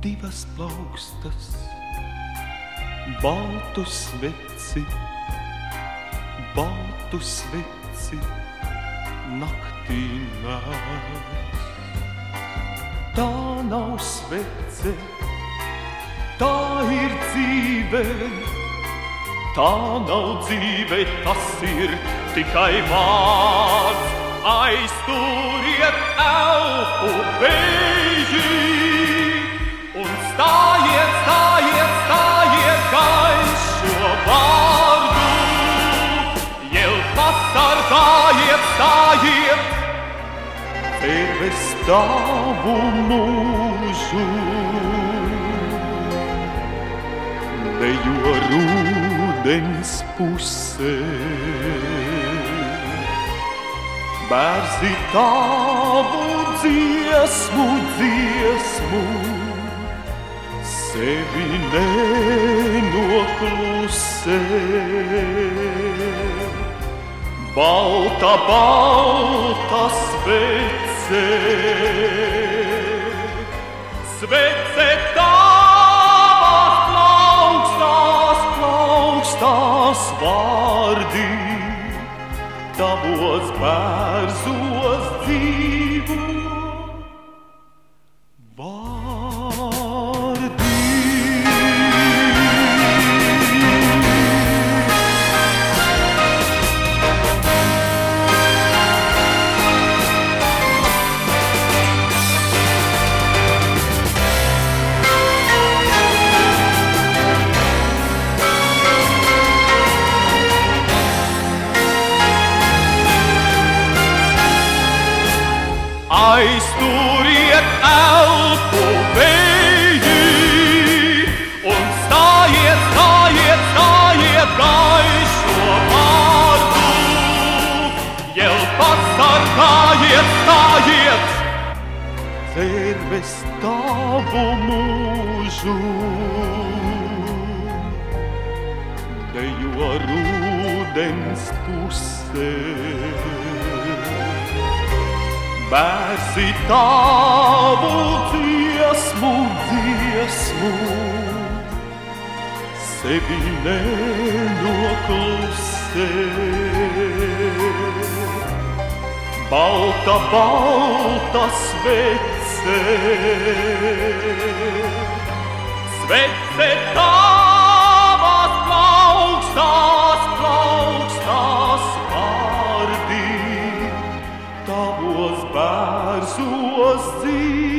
divas plaukstas, baltu sveci naktī nes. Tā nav svece, tā ir dzīve, tā nav dzīve, tas ir tikai vārds. Aizturiet elpu vēji un stājiet gaišo vārdu. Jel pasargājiet, stājiet, cerves tavu mūžu. Dejo rūdens pusē, bērzi tavu dziesmu, sevi nenoklusē. Balta svece, tavas plaukstās vārdi, tavos bērzos dzīvo vārdi. Aizturiet elpu vēji un stājiet gaišo vārdu. Jel pasargājiet, stājiet, cerves tavu mūžu. Dejo rūdens pusē, bērzi tavu dziesmu, sevi nenoklusē. Balta svece, tavas plaukstās vārdi, tavos bērzos dzīvo.